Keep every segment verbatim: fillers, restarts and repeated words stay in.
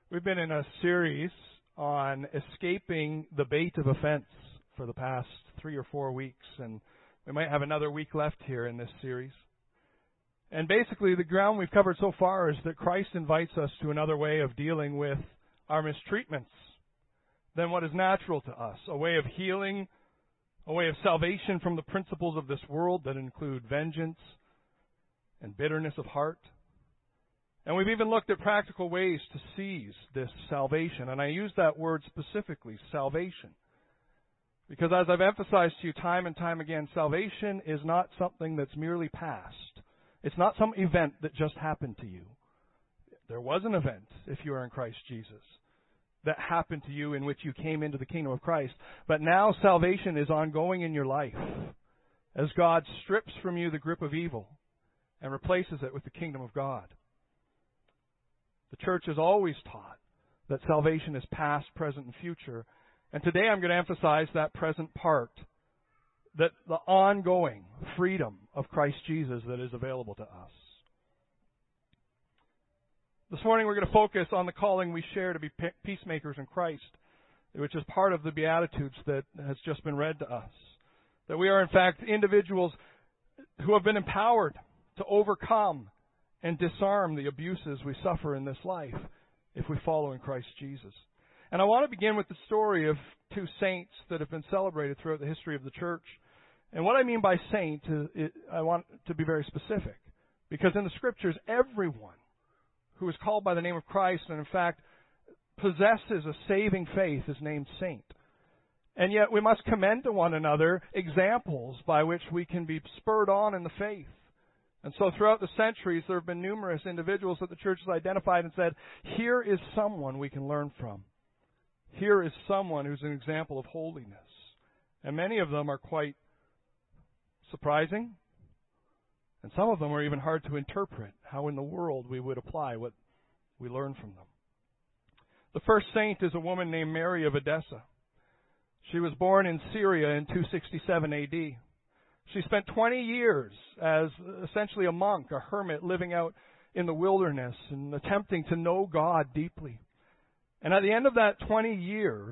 We've been in a series on escaping the bait of offense for the past three or four weeks, and we might have another week left here in this series. And basically, the ground we've covered so far is that Christ invites us to another way of dealing with our mistreatments than what is natural to us, a way of healing, a way of salvation from the principles of this world that include vengeance and bitterness of heart. And we've even looked at practical ways to seize this salvation. And I use that word specifically, salvation. Because as I've emphasized to you time and time again, salvation is not something that's merely past. It's not some event that just happened to you. There was an event, if you are in Christ Jesus, that happened to you in which you came into the kingdom of Christ. But now salvation is ongoing in your life as God strips from you the grip of evil and replaces it with the kingdom of God. The church has always taught that salvation is past, present, and future. And today I'm going to emphasize that present part, that the ongoing freedom of Christ Jesus that is available to us. This morning we're going to focus on the calling we share to be peacemakers in Christ, which is part of the Beatitudes that has just been read to us. That we are in fact individuals who have been empowered to overcome and disarm the abuses we suffer in this life if we follow in Christ Jesus. And I want to begin with the story of two saints that have been celebrated throughout the history of the church. And what I mean by saint, is, I want to be very specific. Because in the Scriptures, everyone who is called by the name of Christ and in fact possesses a saving faith is named saint. And yet we must commend to one another examples by which we can be spurred on in the faith. And so throughout the centuries, there have been numerous individuals that the church has identified and said, here is someone we can learn from. Here is someone who's an example of holiness. And many of them are quite surprising. And some of them are even hard to interpret, how in the world we would apply what we learn from them. The first saint is a woman named Mary of Edessa. She was born in Syria in two sixty-seven A D She spent twenty years as essentially a monk, a hermit, living out in the wilderness and attempting to know God deeply. And at the end of that twenty years,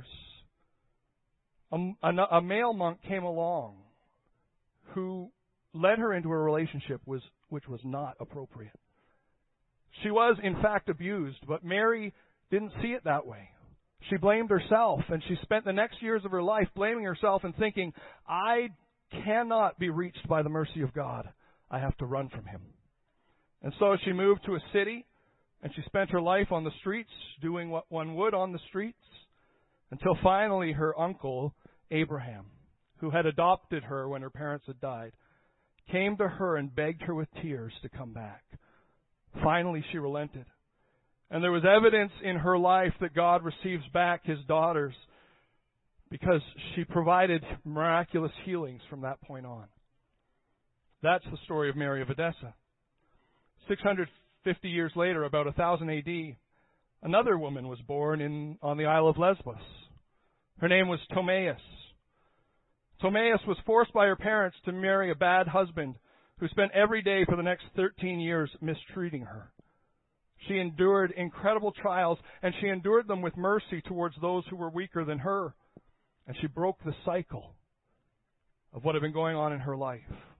a, a, a male monk came along who led her into a relationship was, which was not appropriate. She was, in fact, abused, but Mary didn't see it that way. She blamed herself, and she spent the next years of her life blaming herself and thinking, I cannot be reached by the mercy of God. I have to run from Him. And so she moved to a city, and she spent her life on the streets, doing what one would on the streets, until finally her uncle, Abraham, who had adopted her when her parents had died, came to her and begged her with tears to come back. Finally, she relented. And there was evidence in her life that God receives back His daughters because she provided miraculous healings from that point on. That's the story of Mary of Edessa. six hundred fifty years later, about one thousand A D, another woman was born in on the Isle of Lesbos. Her name was Ptomaeus. Ptomaeus was forced by her parents to marry a bad husband who spent every day for the next thirteen years mistreating her. She endured incredible trials, and she endured them with mercy towards those who were weaker than her. And she broke the cycle of what had been going on in her life.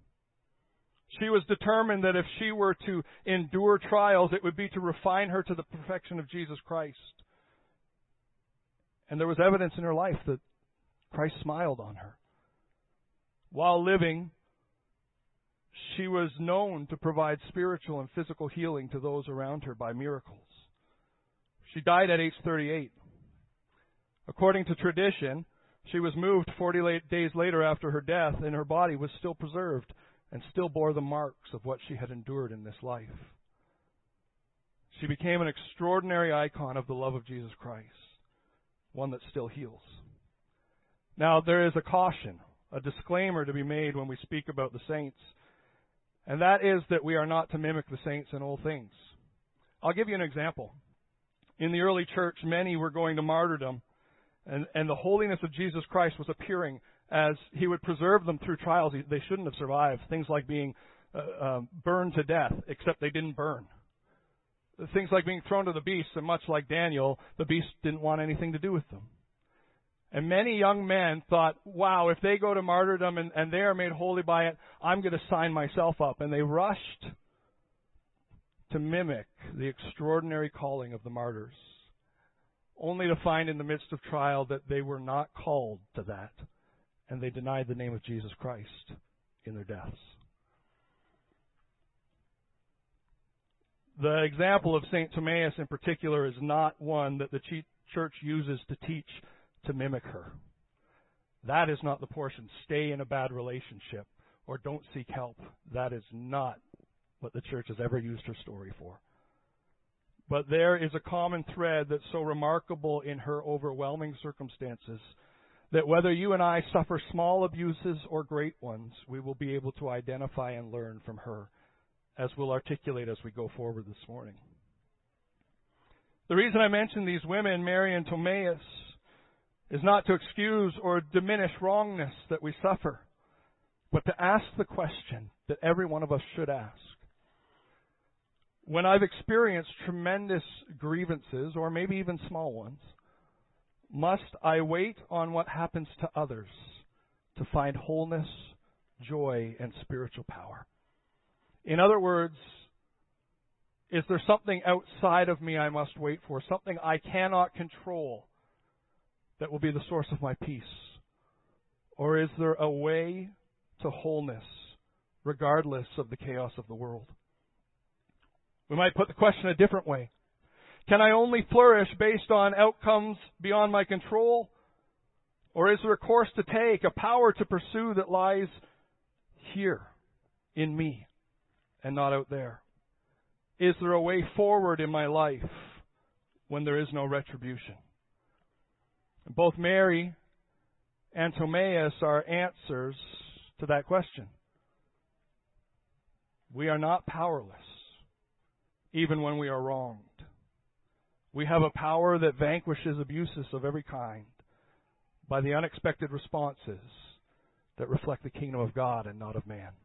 She was determined that if she were to endure trials, it would be to refine her to the perfection of Jesus Christ. And there was evidence in her life that Christ smiled on her. While living, she was known to provide spiritual and physical healing to those around her by miracles. She died at age thirty-eight. According to tradition, she was moved forty days later after her death, and her body was still preserved and still bore the marks of what she had endured in this life. She became an extraordinary icon of the love of Jesus Christ, one that still heals. Now, there is a caution, a disclaimer to be made when we speak about the saints, and that is that we are not to mimic the saints in all things. I'll give you an example. In the early church, many were going to martyrdom, and, and the holiness of Jesus Christ was appearing as He would preserve them through trials they shouldn't have survived. Things like being uh, uh, burned to death, except they didn't burn. Things like being thrown to the beasts, and much like Daniel, the beast didn't want anything to do with them. And many young men thought, wow, if they go to martyrdom and, and they are made holy by it, I'm going to sign myself up. And they rushed to mimic the extraordinary calling of the martyrs, only to find in the midst of trial that they were not called to that, and they denied the name of Jesus Christ in their deaths. The example of Saint Timaeus in particular is not one that the church uses to teach to mimic her. That is not the portion. Stay in a bad relationship or don't seek help. That is not what the church has ever used her story for. But there is a common thread that's so remarkable in her overwhelming circumstances that whether you and I suffer small abuses or great ones, we will be able to identify and learn from her, as we'll articulate as we go forward this morning. The reason I mention these women, Mary and Timaeus, is not to excuse or diminish wrongness that we suffer, but to ask the question that every one of us should ask. When I've experienced tremendous grievances, or maybe even small ones, must I wait on what happens to others to find wholeness, joy, and spiritual power? In other words, is there something outside of me I must wait for, something I cannot control that will be the source of my peace? Or is there a way to wholeness regardless of the chaos of the world? We might put the question a different way. Can I only flourish based on outcomes beyond my control? Or is there a course to take, a power to pursue that lies here in me and not out there? Is there a way forward in my life when there is no retribution? Both Mary and Timaeus are answers to that question. We are not powerless, even when we are wronged. We have a power that vanquishes abuses of every kind by the unexpected responses that reflect the kingdom of God and not of man.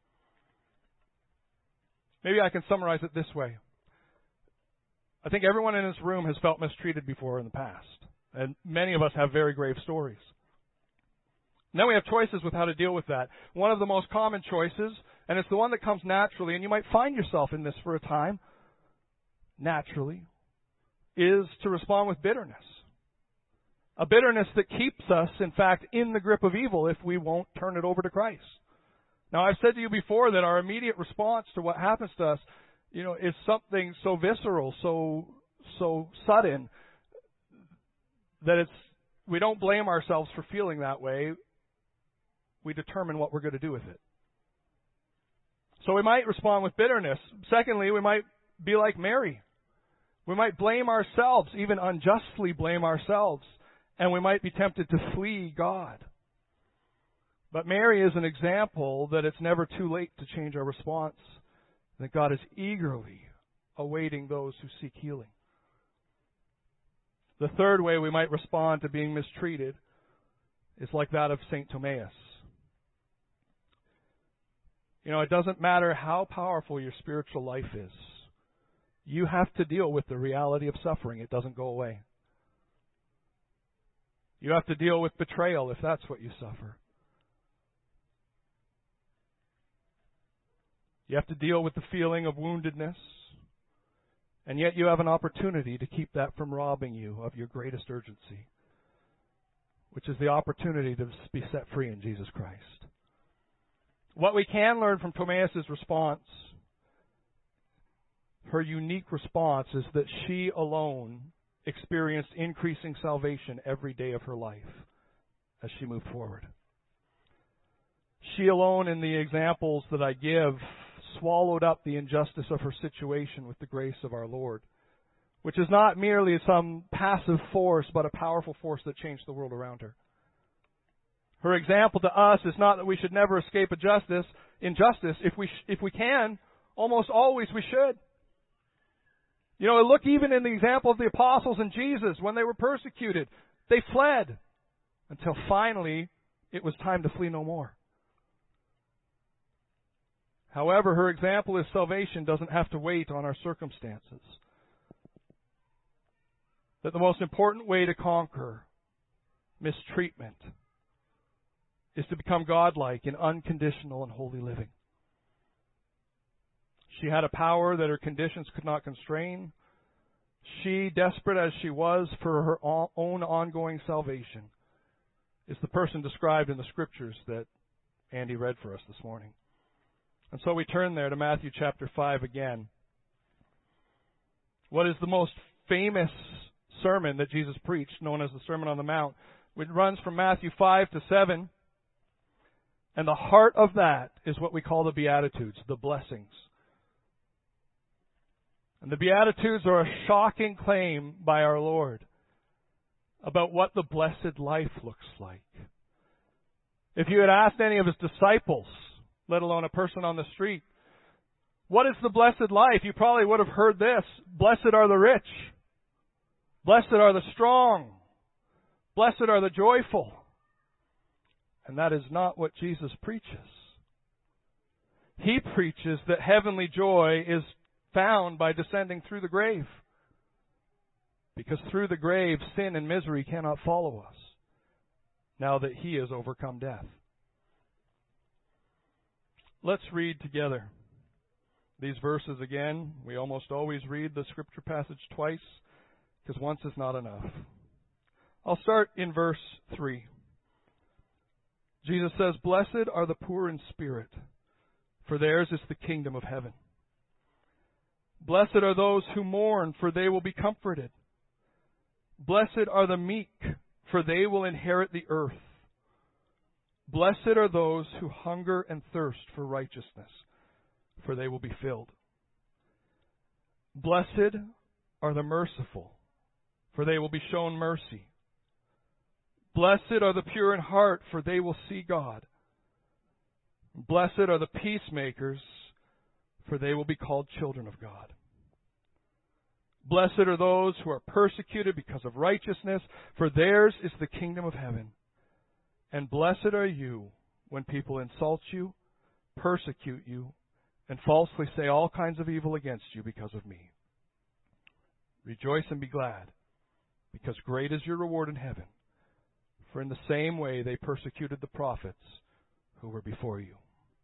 Maybe I can summarize it this way. I think everyone in this room has felt mistreated before in the past, and many of us have very grave stories. Now we have choices with how to deal with that. One of the most common choices, and it's the one that comes naturally, and you might find yourself in this for a time, naturally, is to respond with bitterness. A bitterness that keeps us, in fact, in the grip of evil if we won't turn it over to Christ. Now, I've said to you before that our immediate response to what happens to us, you know, is something so visceral, so so sudden, that it's we don't blame ourselves for feeling that way. We determine what we're going to do with it. So we might respond with bitterness. Secondly, we might be like Mary. We might blame ourselves, even unjustly blame ourselves, and we might be tempted to flee God. But Mary is an example that it's never too late to change our response, that God is eagerly awaiting those who seek healing. The third way we might respond to being mistreated is like that of Saint Timaeus. You know, it doesn't matter how powerful your spiritual life is. You have to deal with the reality of suffering. It doesn't go away. You have to deal with betrayal if that's what you suffer. You have to deal with the feeling of woundedness. And yet you have an opportunity to keep that from robbing you of your greatest urgency, which is the opportunity to be set free in Jesus Christ. What we can learn from Timaeus' response, her unique response, is that she alone experienced increasing salvation every day of her life as she moved forward. She alone, in the examples that I give, swallowed up the injustice of her situation with the grace of our Lord, which is not merely some passive force, but a powerful force that changed the world around her. Her example to us is not that we should never escape a justice, injustice. If we, if we can, almost always we should. You know, look even in the example of the apostles and Jesus. When they were persecuted, they fled until finally it was time to flee no more. However, her example is salvation doesn't have to wait on our circumstances. that the most important way to conquer mistreatment is to become godlike in unconditional and holy living. She had a power that her conditions could not constrain. She, desperate as she was for her own ongoing salvation, is the person described in the Scriptures that Andy read for us this morning. And so we turn there to Matthew chapter five again. What is the most famous sermon that Jesus preached, known as the Sermon on the Mount, which runs from Matthew five to seven. And the heart of that is what we call the Beatitudes, the blessings. And the Beatitudes are a shocking claim by our Lord about what the blessed life looks like. If you had asked any of His disciples, let alone a person on the street, what is the blessed life? You probably would have heard this. Blessed are the rich. Blessed are the strong. Blessed are the joyful. And that is not what Jesus preaches. He preaches that heavenly joy is found by descending through the grave. Because through the grave, sin and misery cannot follow us, now that He has overcome death. Let's read together these verses again. We almost always read the Scripture passage twice, because once is not enough. I'll start in verse three. Jesus says, "Blessed are the poor in spirit, for theirs is the kingdom of heaven. Blessed are those who mourn, for they will be comforted. Blessed are the meek, for they will inherit the earth. Blessed are those who hunger and thirst for righteousness, for they will be filled. Blessed are the merciful, for they will be shown mercy. Blessed are the pure in heart, for they will see God. Blessed are the peacemakers, for they will be called children of God. Blessed are those who are persecuted because of righteousness, for theirs is the kingdom of heaven. And blessed are you when people insult you, persecute you, and falsely say all kinds of evil against you because of me. Rejoice and be glad, because great is your reward in heaven. For in the same way they persecuted the prophets who were before you."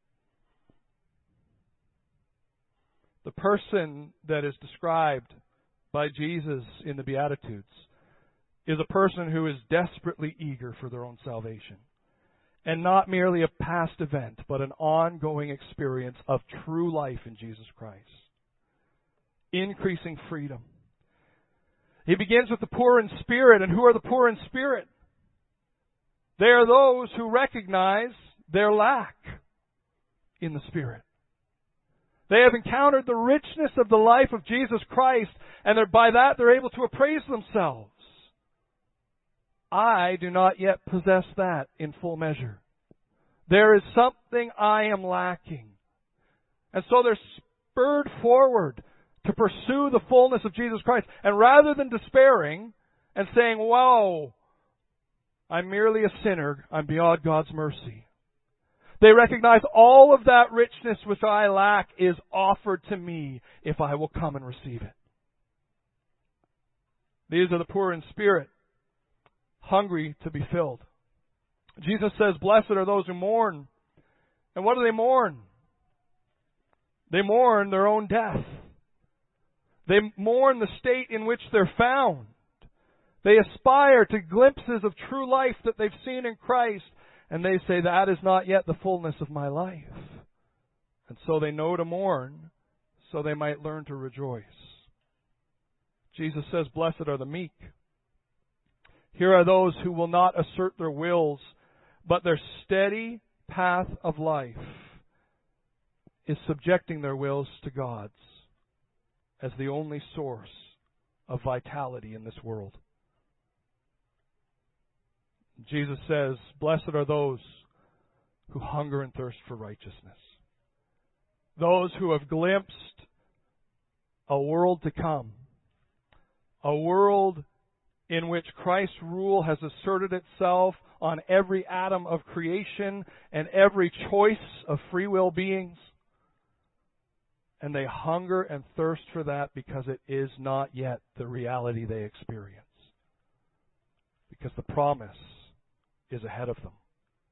The person that is described by Jesus in the Beatitudes is a person who is desperately eager for their own salvation. And not merely a past event, but an ongoing experience of true life in Jesus Christ. Increasing freedom. He begins with the poor in spirit. And who are the poor in spirit? They are those who recognize their lack in the Spirit. They have encountered the richness of the life of Jesus Christ, and by that they're able to appraise themselves. I do not yet possess that in full measure. There is something I am lacking. And so they're spurred forward to pursue the fullness of Jesus Christ. And rather than despairing and saying, "Whoa, I'm merely a sinner, I'm beyond God's mercy," they recognize all of that richness which I lack is offered to me if I will come and receive it. These are the poor in spirit, hungry to be filled. Jesus says, "Blessed are those who mourn." And what do they mourn? They mourn their own death. They mourn the state in which they're found. They aspire to glimpses of true life that they've seen in Christ. And they say, that is not yet the fullness of my life. And so they know to mourn, so they might learn to rejoice. Jesus says, "Blessed are the meek." Here are those who will not assert their wills, but their steady path of life is subjecting their wills to God's as the only source of vitality in this world. Jesus says, "Blessed are those who hunger and thirst for righteousness." Those who have glimpsed a world to come. A world in which Christ's rule has asserted itself on every atom of creation and every choice of free will beings. And they hunger and thirst for that because it is not yet the reality they experience. because the promise is ahead of them.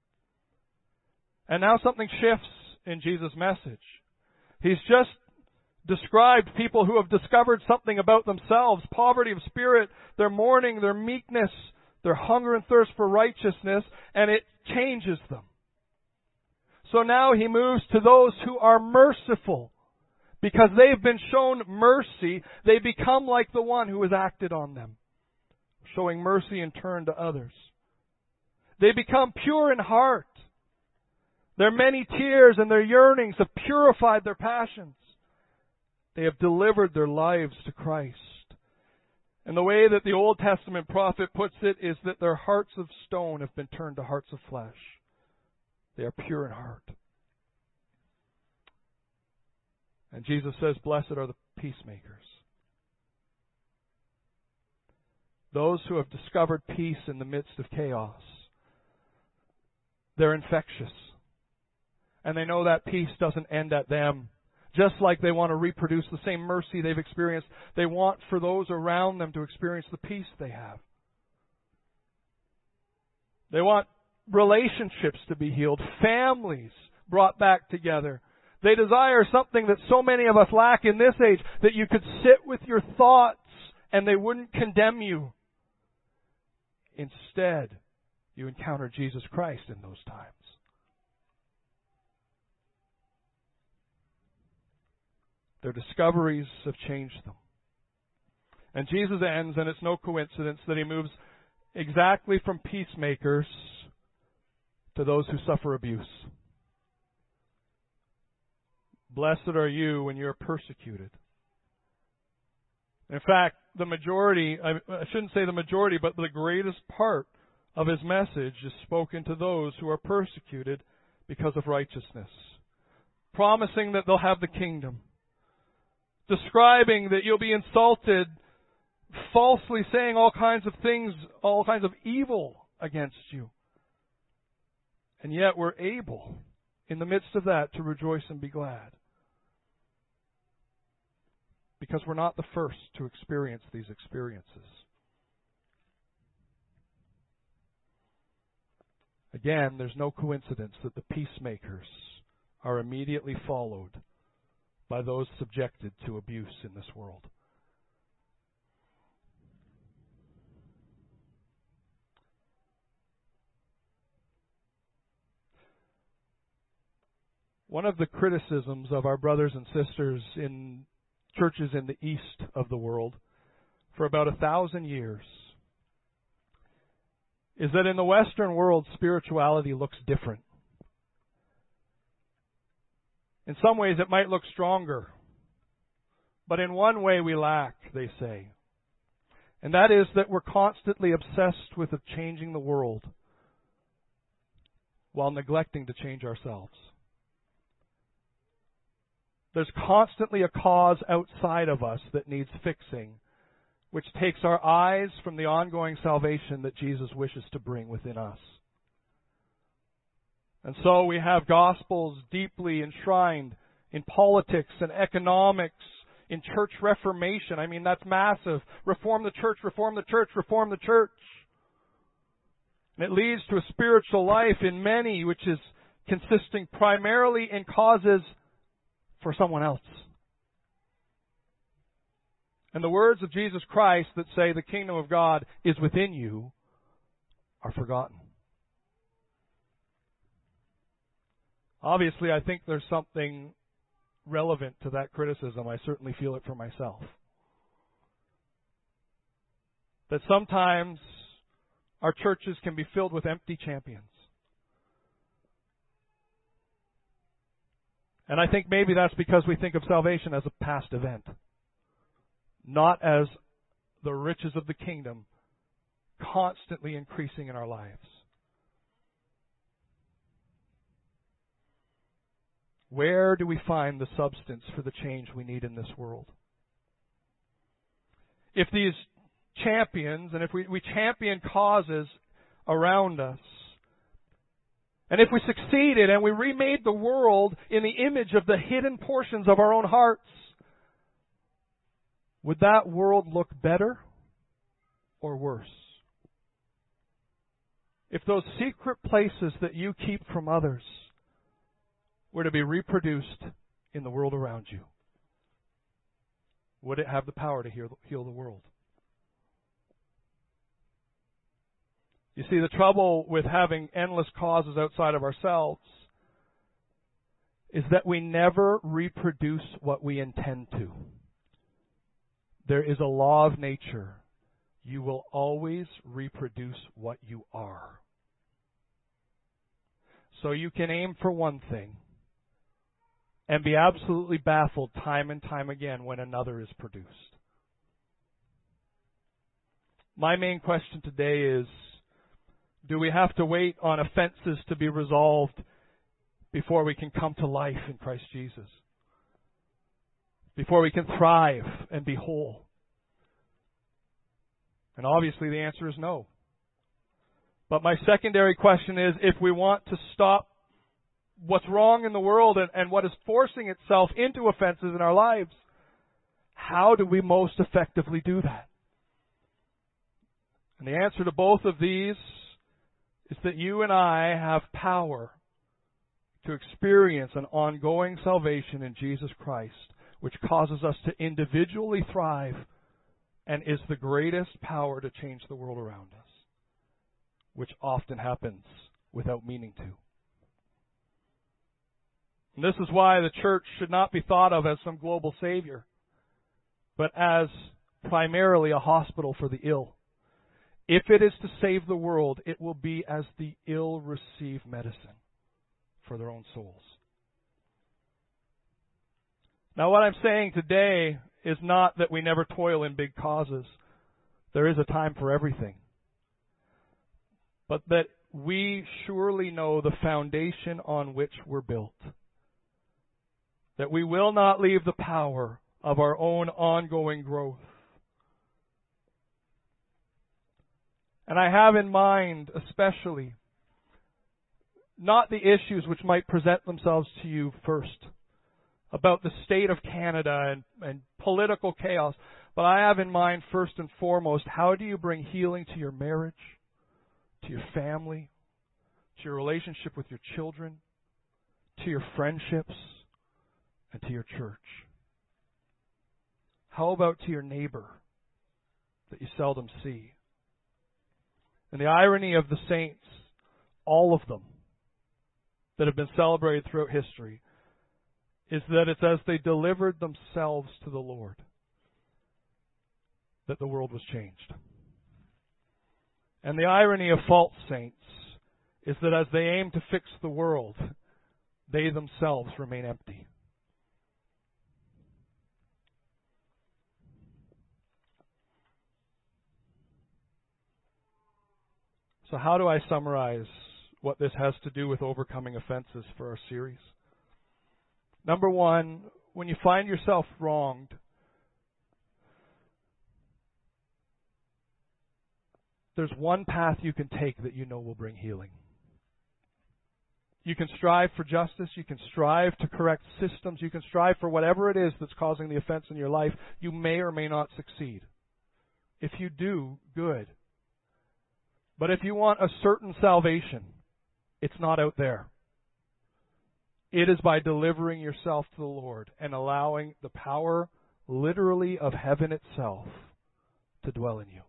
And now something shifts in Jesus' message. He's just described people who have discovered something about themselves, poverty of spirit, their mourning, their meekness, their hunger and thirst for righteousness, and it changes them. So now he moves to those who are merciful. Because they've been shown mercy, they become like the one who has acted on them, showing mercy in turn to others. They become pure in heart. Their many tears and their yearnings have purified their passions. They have delivered their lives to Christ. And the way that the Old Testament prophet puts it is that their hearts of stone have been turned to hearts of flesh. They are pure in heart. And Jesus says, blessed are the peacemakers. Those who have discovered peace in the midst of chaos. They're infectious. And they know that peace doesn't end at them. Just like they want to reproduce the same mercy they've experienced, they want for those around them to experience the peace they have. They want relationships to be healed, families brought back together. They desire something that so many of us lack in this age, that you could sit with your thoughts and they wouldn't condemn you. Instead, you encounter Jesus Christ in those times. Their discoveries have changed them. And Jesus ends, and it's no coincidence that he moves exactly from peacemakers to those who suffer abuse. Blessed are you when you're persecuted. In fact, the majority, I shouldn't say the majority, but the greatest part of his message is spoken to those who are persecuted because of righteousness. Promising that they'll have the kingdom. Describing that you'll be insulted, falsely saying all kinds of things, all kinds of evil against you. And yet we're able, in the midst of that, to rejoice and be glad. Because we're not the first to experience these experiences. Again, there's no coincidence that the peacemakers are immediately followed by those subjected to abuse in this world. One of the criticisms of our brothers and sisters in churches in the east of the world for about a thousand years is that in the Western world, spirituality looks different. In some ways, it might look stronger. But in one way, we lack, they say. And that is that we're constantly obsessed with changing the world while neglecting to change ourselves. There's constantly a cause outside of us that needs fixing, which takes our eyes from the ongoing salvation that Jesus wishes to bring within us. And so we have gospels deeply enshrined in politics and economics, in church reformation. I mean, that's massive. Reform the church, reform the church, reform the church. And it leads to a spiritual life in many, which is consisting primarily in causes for someone else. And the words of Jesus Christ that say the kingdom of God is within you are forgotten. Obviously, I think there's something relevant to that criticism. I certainly feel it for myself. That sometimes our churches can be filled with empty champions. And I think maybe that's because we think of salvation as a past event, not as the riches of the kingdom constantly increasing in our lives. Where do we find the substance for the change we need in this world? If these champions, and if we, we champion causes around us, and if we succeeded and we remade the world in the image of the hidden portions of our own hearts, would that world look better or worse? if those secret places that you keep from others were to be reproduced in the world around you, would it have the power to heal, heal the world? You see, the trouble with having endless causes outside of ourselves is that we never reproduce what we intend to. There is a law of nature. You will always reproduce what you are. So you can aim for one thing and be absolutely baffled time and time again when another is produced. My main question today is, do we have to wait on offenses to be resolved before we can come to life in Christ Jesus? Before we can thrive and be whole? And obviously the answer is no. But my secondary question is, if we want to stop what's wrong in the world and, and what is forcing itself into offenses in our lives, how do we most effectively do that? And the answer to both of these is that you and I have power to experience an ongoing salvation in Jesus Christ, which causes us to individually thrive and is the greatest power to change the world around us, which often happens without meaning to. And this is why the church should not be thought of as some global savior, but as primarily a hospital for the ill. If it is to save the world, it will be as the ill receive medicine for their own souls. Now, what I'm saying today is not that we never toil in big causes. There is a time for everything. But that we surely know the foundation on which we're built. That we will not leave the power of our own ongoing growth. And I have in mind especially not the issues which might present themselves to you first, about the state of Canada and, and political chaos, but I have in mind first and foremost, how do you bring healing to your marriage, to your family, to your relationship with your children, to your friendships, and to your church? How about to your neighbor that you seldom see? And the irony of the saints, all of them that have been celebrated throughout history, is that it's as they delivered themselves to the Lord that the world was changed. And the irony of false saints is that as they aim to fix the world, they themselves remain empty. So how do I summarize what this has to do with overcoming offenses for our series? Number one, when you find yourself wronged, there's one path you can take that you know will bring healing. You can strive for justice. You can strive to correct systems. You can strive for whatever it is that's causing the offense in your life. You may or may not succeed. If you do, good. But if you want a certain salvation, it's not out there. It is by delivering yourself to the Lord and allowing the power, literally, of heaven itself to dwell in you.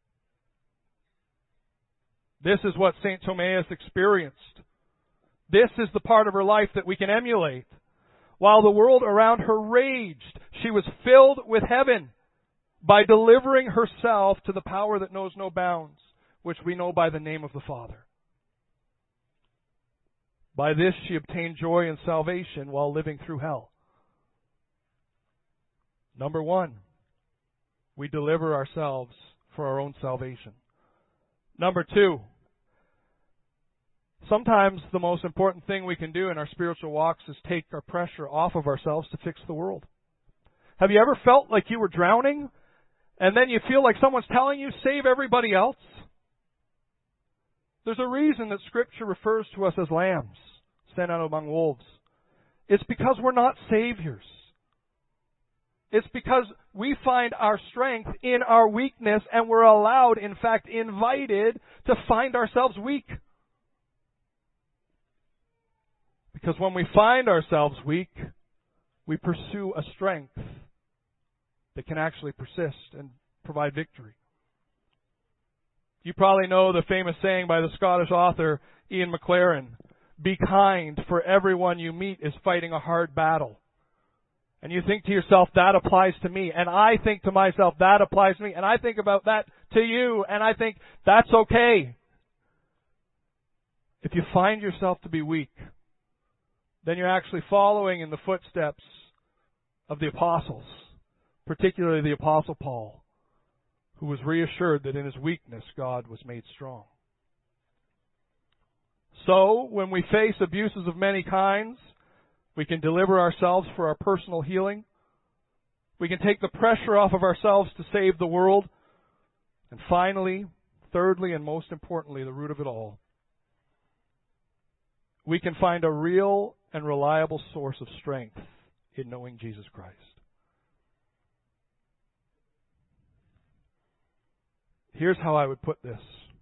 This is what Saint Timaeus experienced. This is the part of her life that we can emulate. While the world around her raged, she was filled with heaven by delivering herself to the power that knows no bounds, which we know by the name of the Father. By this she obtained joy and salvation while living through hell. Number one, we deliver ourselves for our own salvation. Number two, sometimes the most important thing we can do in our spiritual walks is take our pressure off of ourselves to fix the world. Have you ever felt like you were drowning and then you feel like someone's telling you, save everybody else? There's a reason that Scripture refers to us as lambs sent out among wolves. It's because we're not saviors. It's because we find our strength in our weakness, and we're allowed, in fact, invited to find ourselves weak. Because when we find ourselves weak, we pursue a strength that can actually persist and provide victory. You probably know the famous saying by the Scottish author Ian McLaren, "Be kind, for everyone you meet is fighting a hard battle." And you think to yourself, that applies to me. And I think to myself, that applies to me. And I think about that to you, and I think that's okay. If you find yourself to be weak, then you're actually following in the footsteps of the apostles, particularly the Apostle Paul, who was reassured that in his weakness God was made strong. So, when we face abuses of many kinds, we can deliver ourselves for our personal healing. We can take the pressure off of ourselves to save the world. And finally, thirdly, and most importantly, the root of it all, we can find a real and reliable source of strength in knowing Jesus Christ. Here's how I would put this.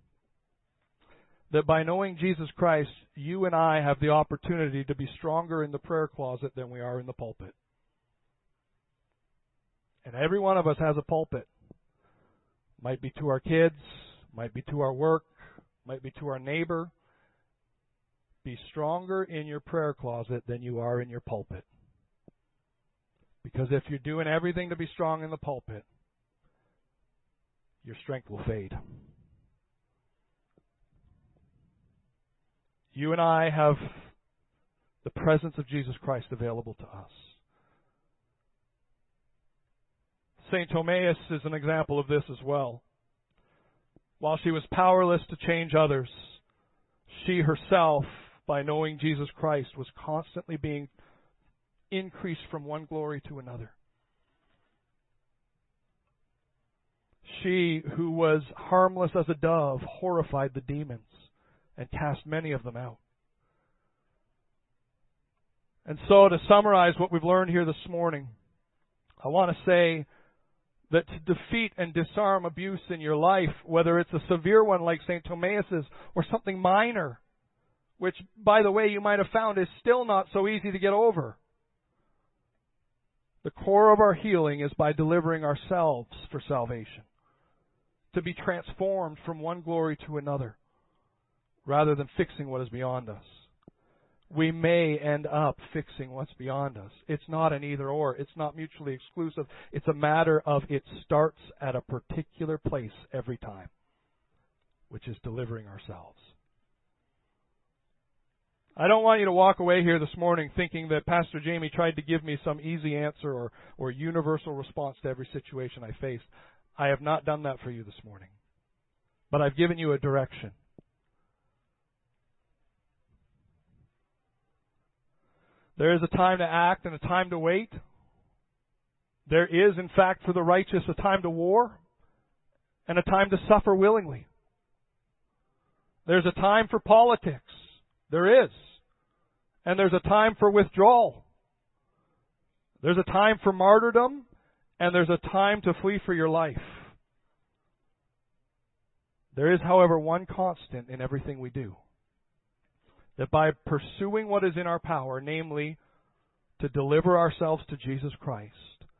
That by knowing Jesus Christ, you and I have the opportunity to be stronger in the prayer closet than we are in the pulpit. And every one of us has a pulpit. Might be to our kids, might be to our work, might be to our neighbor. Be stronger in your prayer closet than you are in your pulpit. Because if you're doing everything to be strong in the pulpit, your strength will fade. You and I have the presence of Jesus Christ available to us. Saint Thomas is an example of this as well. While she was powerless to change others, she herself, by knowing Jesus Christ, was constantly being increased from one glory to another. She, who was harmless as a dove, horrified the demons and cast many of them out. And so, to summarize what we've learned here this morning, I want to say that to defeat and disarm abuse in your life, whether it's a severe one like Saint Thomas's or something minor, which, by the way, you might have found is still not so easy to get over, the core of our healing is by delivering ourselves for salvation, to be transformed from one glory to another, rather than fixing what is beyond us. We may end up fixing what's beyond us. It's not an either or. It's not mutually exclusive. It's a matter of it starts at a particular place every time, which is delivering ourselves. I don't want you to walk away here this morning thinking that Pastor Jamie tried to give me some easy answer or, or universal response to every situation I faced. I have not done that for you this morning. But I've given you a direction. There is a time to act and a time to wait. There is, in fact, for the righteous, a time to war and a time to suffer willingly. There's a time for politics. There is. And there's a time for withdrawal. There's a time for martyrdom, and there's a time to flee for your life. There is, however, one constant in everything we do. That by pursuing what is in our power, namely, to deliver ourselves to Jesus Christ,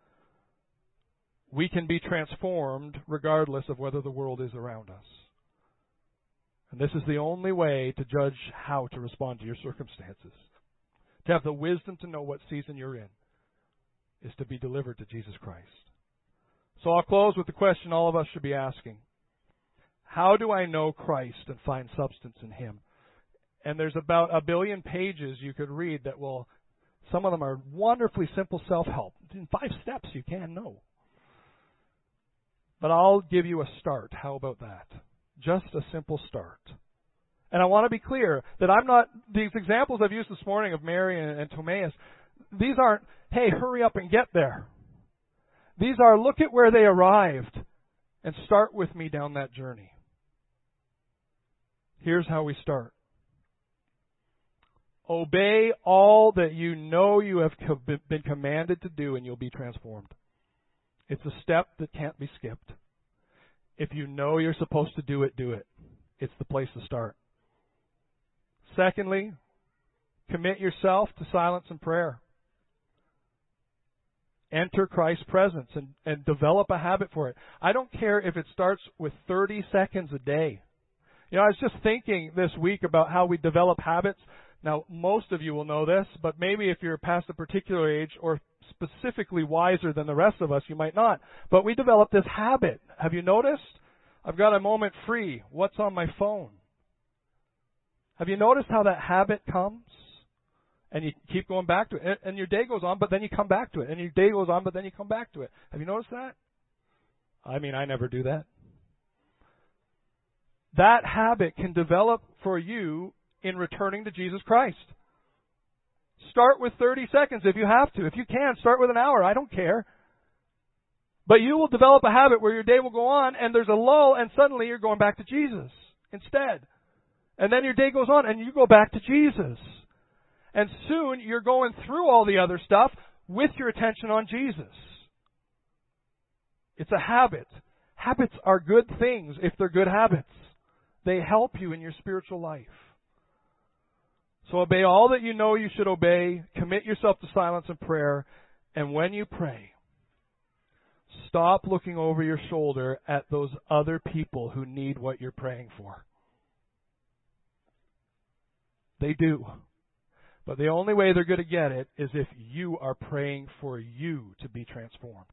we can be transformed regardless of whether the world is around us. And this is the only way to judge how to respond to your circumstances. To have the wisdom to know what season you're in is to be delivered to Jesus Christ. So I'll close with the question all of us should be asking. How do I know Christ and find substance in Him? And there's about a billion pages you could read that will, some of them are wonderfully simple self-help. In five steps you can know. But I'll give you a start. How about that? Just a simple start. And I want to be clear that I'm not, these examples I've used this morning of Mary and, and Thomas, these aren't, hey, hurry up and get there. These are, look at where they arrived and start with me down that journey. Here's how we start. Obey all that you know you have been commanded to do, and you'll be transformed. It's a step that can't be skipped. If you know you're supposed to do it, do it. It's the place to start. Secondly, commit yourself to silence and prayer. Enter Christ's presence and, and develop a habit for it. I don't care if it starts with thirty seconds a day. You know, I was just thinking this week about how we develop habits. Now, most of you will know this, but maybe if you're past a particular age or specifically wiser than the rest of us, you might not. But we develop this habit. Have you noticed? I've got a moment free. What's on my phone? Have you noticed how that habit comes? And you keep going back to it. And your day goes on, but then you come back to it. And your day goes on, but then you come back to it. Have you noticed that? I mean, I never do that. That habit can develop for you in returning to Jesus Christ. Start with thirty seconds if you have to. If you can, start with an hour. I don't care. But you will develop a habit where your day will go on and there's a lull and suddenly you're going back to Jesus instead. And then your day goes on and you go back to Jesus. And soon you're going through all the other stuff with your attention on Jesus. It's a habit. Habits are good things if they're good habits. They help you in your spiritual life. So obey all that you know you should obey. Commit yourself to silence and prayer. And when you pray, stop looking over your shoulder at those other people who need what you're praying for. They do. But the only way they're going to get it is if you are praying for you to be transformed.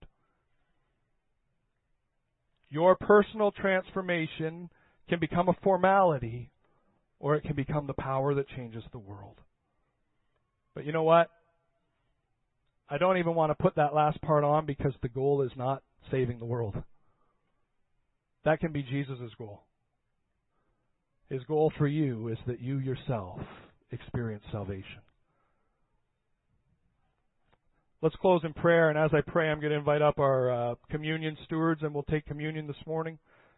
Your personal transformation can become a formality, or it can become the power that changes the world. But you know what? I don't even want to put that last part on because the goal is not saving the world. That can be Jesus' goal. His goal for you is that you yourself experience salvation. Let's close in prayer, and as I pray, I'm going to invite up our uh, communion stewards, and we'll take communion this morning.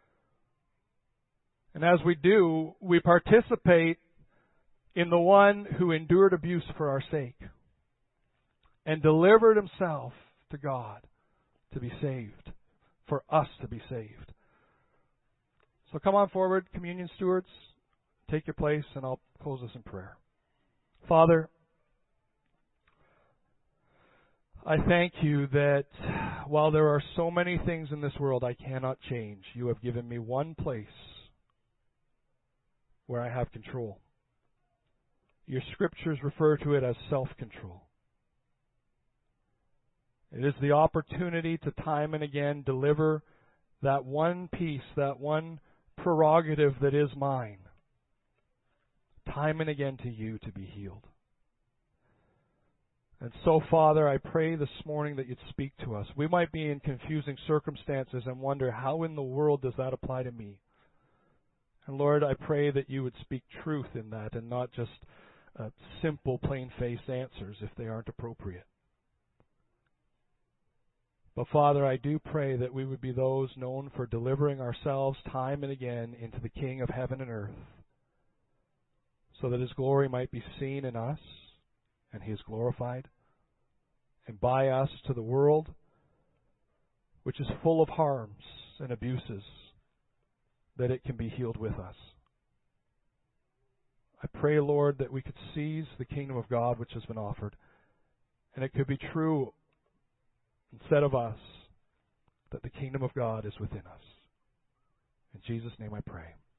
And as we do, we participate in the one who endured abuse for our sake and delivered himself to God to be saved, for us to be saved. So come on forward, communion stewards. Take your place, and I'll close this in prayer. Father, I thank you that while there are so many things in this world I cannot change, you have given me one place where I have control. Your scriptures refer to it as self-control. It is the opportunity to time and again deliver that one piece, that one prerogative that is mine, time and again to you to be healed. And so, Father, I pray this morning that you'd speak to us. We might be in confusing circumstances and wonder, how in the world does that apply to me? And Lord, I pray that you would speak truth in that and not just uh, simple, plain-faced answers if they aren't appropriate. But Father, I do pray that we would be those known for delivering ourselves time and again into the King of heaven and earth, so that his glory might be seen in us and he is glorified, and by us to the world, which is full of harms and abuses, that it can be healed with us. I pray, Lord, that we could seize the kingdom of God which has been offered, and it could be true instead of us, that the kingdom of God is within us. In Jesus' name I pray.